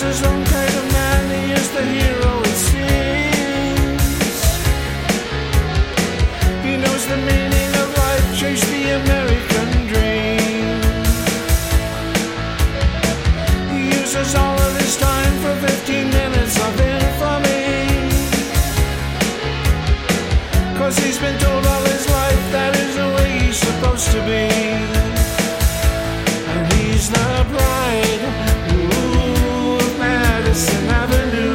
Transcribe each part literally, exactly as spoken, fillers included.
his own kind of man, he is the hero it seems. He knows the meaning of life, chase the American dream. He uses all of his time for fifteen minutes of infamy, 'cause he's been told all his life that is the way he's supposed to be. And he's the bride, ooh, of Madison Avenue.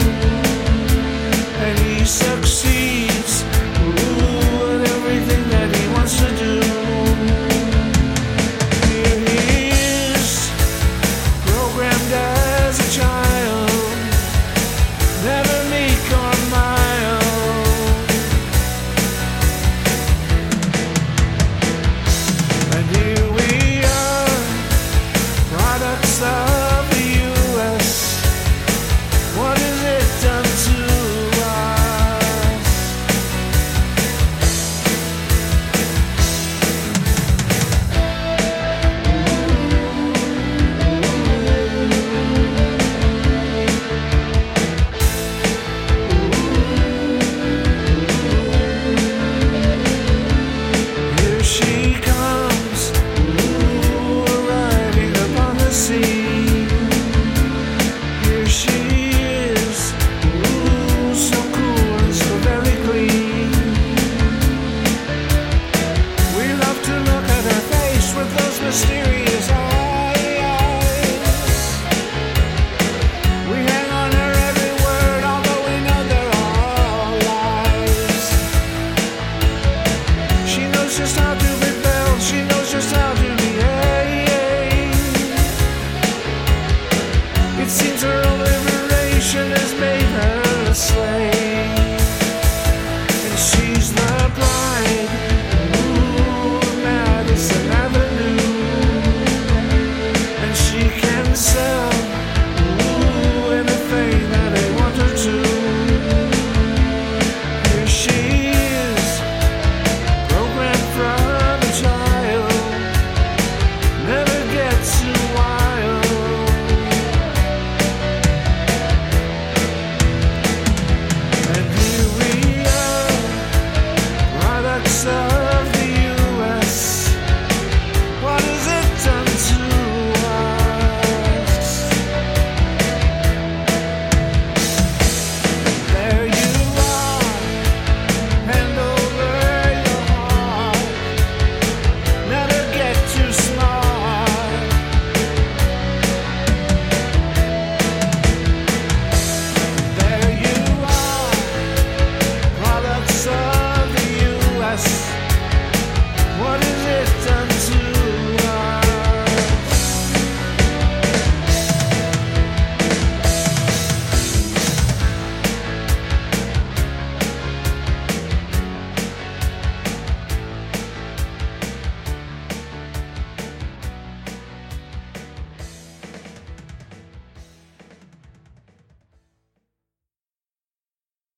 And he succeeds, ooh, at everything that he wants to do. Here he is, programmed as a child, never meek or mild. And here we are, products of the U S. What has it done to us? Here she comes, ooh, arriving upon the scene. Here she is, ooh, so cool and so very clean. We love to look at her face with those mysterious eyes. We hang on her every word, although we know they're all lies. She knows just how to rebel, she knows just how to behave. It seems her own liberation has made her a slave.